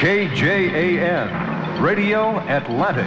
KJAN, Radio Atlantic.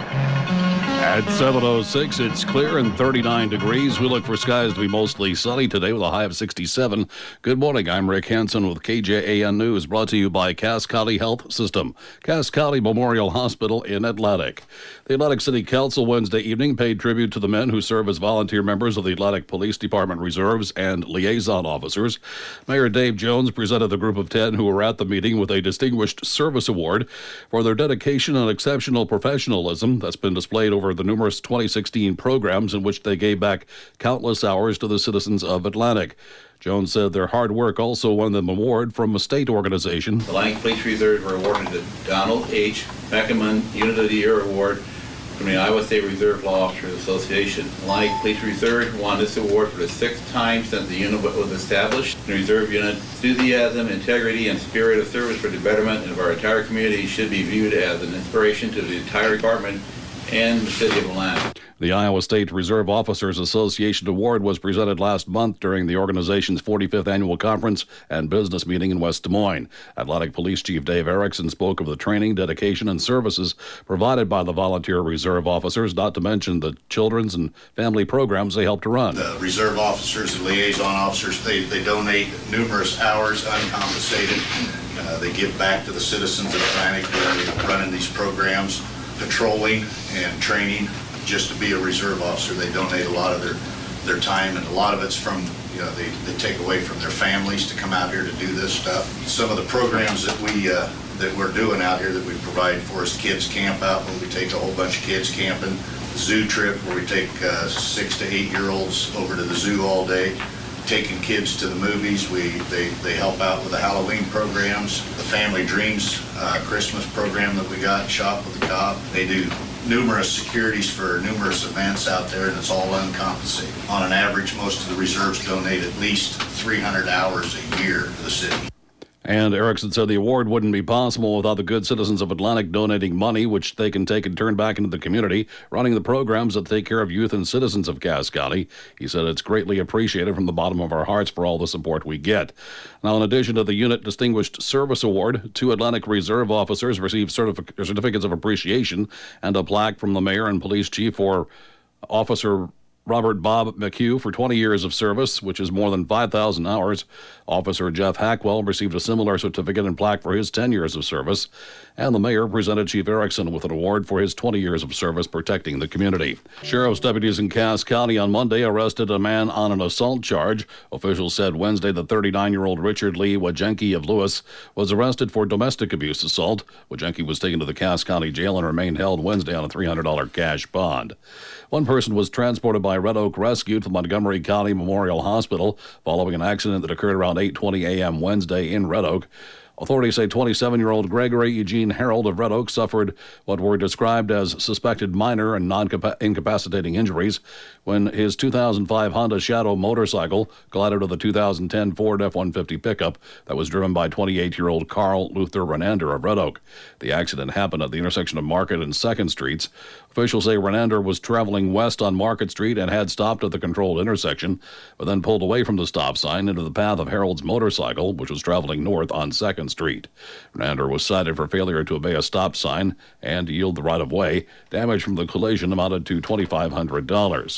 At 7:06, it's clear and 39 degrees. We look for skies to be mostly sunny today with a high of 67. Good morning. I'm Rick Hansen with KJAN News, brought to you by Cass County Health System, Cass County Memorial Hospital in Atlantic. The Atlantic City Council Wednesday evening paid tribute to the men who serve as volunteer members of the Atlantic Police Department Reserves and liaison officers. Mayor Dave Jones presented the group of 10 who were at the meeting with a Distinguished Service Award for their dedication and exceptional professionalism that's been displayed over the numerous 2016 programs in which they gave back countless hours to the citizens of Atlantic. Jones said their hard work also won them an award from a state organization. The Atlantic Police Reserves were awarded the Donald H. Beckerman Unit of the Year Award from the Iowa State Reserve Law Officers Association. The Atlantic Police Reserve won this award for the 6th time since the unit was established. The Reserve Unit's enthusiasm, integrity, and spirit of service for the betterment of our entire community should be viewed as an inspiration to the entire department and the city of Atlantic. The Iowa State Reserve Officers Association Award was presented last month during the organization's 45th annual conference and business meeting in West Des Moines. Atlantic Police Chief Dave Erickson spoke of the training, dedication, and services provided by the volunteer reserve officers, not to mention the children's and family programs they help to run. The reserve officers and liaison officers, they donate numerous hours uncompensated. They give back to the citizens of Atlantic running these programs, patrolling and training. Just to be a reserve officer, they donate a lot of their time, and a lot of it's from, they take away from their families to come out here to do this stuff. Some of the programs that we're doing out here that we provide for is Kids Camp Out, where we take a whole bunch of kids camping, Zoo Trip, where we take 6 to 8 year olds over to the zoo all day, taking kids to the movies. They help out with the Halloween programs, the Family Dreams Christmas program that we got, Shop with the Cop. They do numerous securities for numerous events out there, and it's all uncompensated. On an average, most of the reserves donate at least 300 hours a year to the city. And Erickson said the award wouldn't be possible without the good citizens of Atlantic donating money, which they can take and turn back into the community, running the programs that take care of youth and citizens of Cass County. He said it's greatly appreciated from the bottom of our hearts for all the support we get. Now, in addition to the Unit Distinguished Service Award, 2 Atlantic Reserve officers received certificates of appreciation and a plaque from the mayor and police chief for Officer Robert Bob McHugh for 20 years of service, which is more than 5,000 hours. Officer Jeff Hackwell received a similar certificate and plaque for his 10 years of service. And the mayor presented Chief Erickson with an award for his 20 years of service protecting the community. Sheriff's deputies in Cass County on Monday arrested a man on an assault charge. Officials said Wednesday the 39-year-old Richard Lee Wajenki of Lewis was arrested for domestic abuse assault. Wajenki was taken to the Cass County Jail and remained held Wednesday on a $300 cash bond. One person was transported by Red Oak Rescue to Montgomery County Memorial Hospital following an accident that occurred around 8:20 a.m. Wednesday in Red Oak. Authorities say 27-year-old Gregory Eugene Harold of Red Oak suffered what were described as suspected minor and non-incapacitating injuries when his 2005 Honda Shadow motorcycle collided with a 2010 Ford F-150 pickup that was driven by 28-year-old Carl Luther Renander of Red Oak. The accident happened at the intersection of Market and 2nd Streets. Officials say Renander was traveling west on Market Street and had stopped at the controlled intersection, but then pulled away from the stop sign into the path of Harold's motorcycle, which was traveling north on 2nd Street. Renander was cited for failure to obey a stop sign and yield the right-of-way. Damage from the collision amounted to $2,500.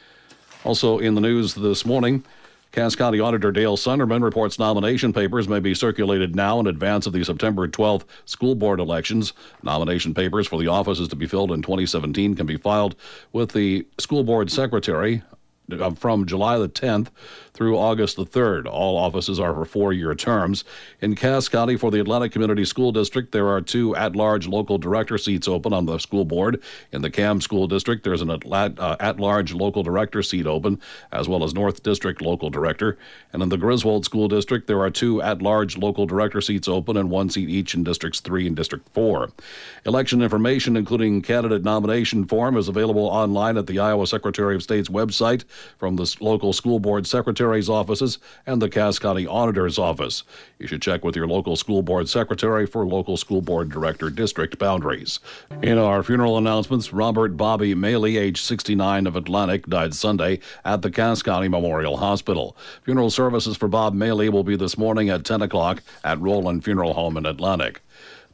Also in the news this morning, Cass County Auditor Dale Sunderman reports nomination papers may be circulated now in advance of the September 12th school board elections. Nomination papers for the offices to be filled in 2017 can be filed with the school board secretary from July the 10th through August the 3rd. All offices are for 4-year terms. In Cass County, for the Atlantic Community School District, there are 2 at-large local director seats open on the school board. In the Cam School District, there's an at-large local director seat open, as well as North District local director. And in the Griswold School District, there are 2 at-large local director seats open and 1 seat each in Districts 3 and District 4. Election information, including candidate nomination form, is available online at the Iowa Secretary of State's website from the local school board secretary's offices and the Cass County Auditor's office. You should check with your local school board secretary for local school board director district boundaries. In our funeral announcements, Robert Bobby Maley, age 69 of Atlantic, died Sunday at the Cass County Memorial Hospital. Funeral services for Bob Maley will be this morning at 10 o'clock at Roland Funeral Home in Atlantic.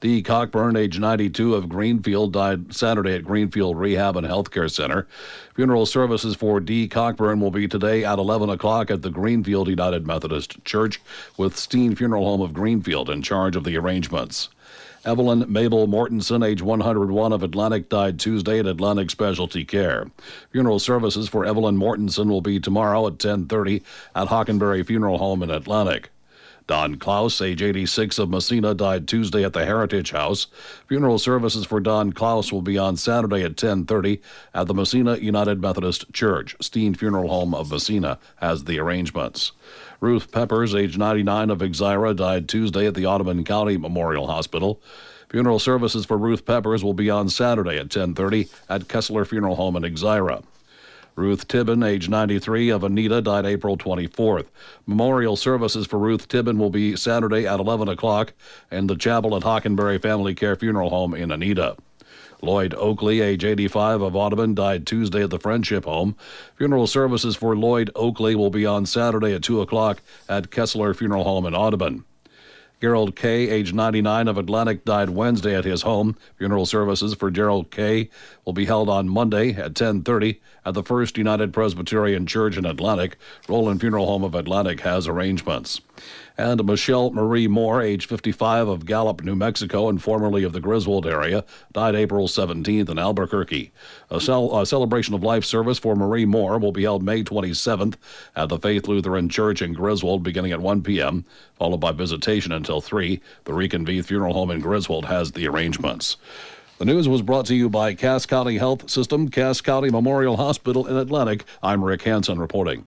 Dee Cockburn, age 92, of Greenfield, died Saturday at Greenfield Rehab and Healthcare Center. Funeral services for Dee Cockburn will be today at 11 o'clock at the Greenfield United Methodist Church, with Steen Funeral Home of Greenfield in charge of the arrangements. Evelyn Mabel Mortensen, age 101, of Atlantic, died Tuesday at Atlantic Specialty Care. Funeral services for Evelyn Mortensen will be tomorrow at 10:30 at Hockenberry Funeral Home in Atlantic. Don Klaus, age 86, of Messina, died Tuesday at the Heritage House. Funeral services for Don Klaus will be on Saturday at 10:30 at the Messina United Methodist Church. Steen Funeral Home of Messina has the arrangements. Ruth Peppers, age 99, of Exira, died Tuesday at the Audubon County Memorial Hospital. Funeral services for Ruth Peppers will be on Saturday at 10:30 at Kessler Funeral Home in Exira. Ruth Tibbin, age 93, of Anita, died April 24th. Memorial services for Ruth Tibbin will be Saturday at 11 o'clock in the chapel at Hockenberry Family Care Funeral Home in Anita. Lloyd Oakley, age 85, of Audubon, died Tuesday at the Friendship Home. Funeral services for Lloyd Oakley will be on Saturday at 2 o'clock at Kessler Funeral Home in Audubon. Gerald Kay, age 99, of Atlantic, died Wednesday at his home. Funeral services for Gerald Kay will be held on Monday at 10:30 at the First United Presbyterian Church in Atlantic. Roland Funeral Home of Atlantic has arrangements. And Michelle Marie Moore, age 55, of Gallup, New Mexico, and formerly of the Griswold area, died April 17th in Albuquerque. A celebration of life service for Marie Moore will be held May 27th at the Faith Lutheran Church in Griswold, beginning at 1 p.m., followed by visitation until 3. The Reconvene Funeral Home in Griswold has the arrangements. The news was brought to you by Cass County Health System, Cass County Memorial Hospital in Atlantic. I'm Rick Hansen reporting.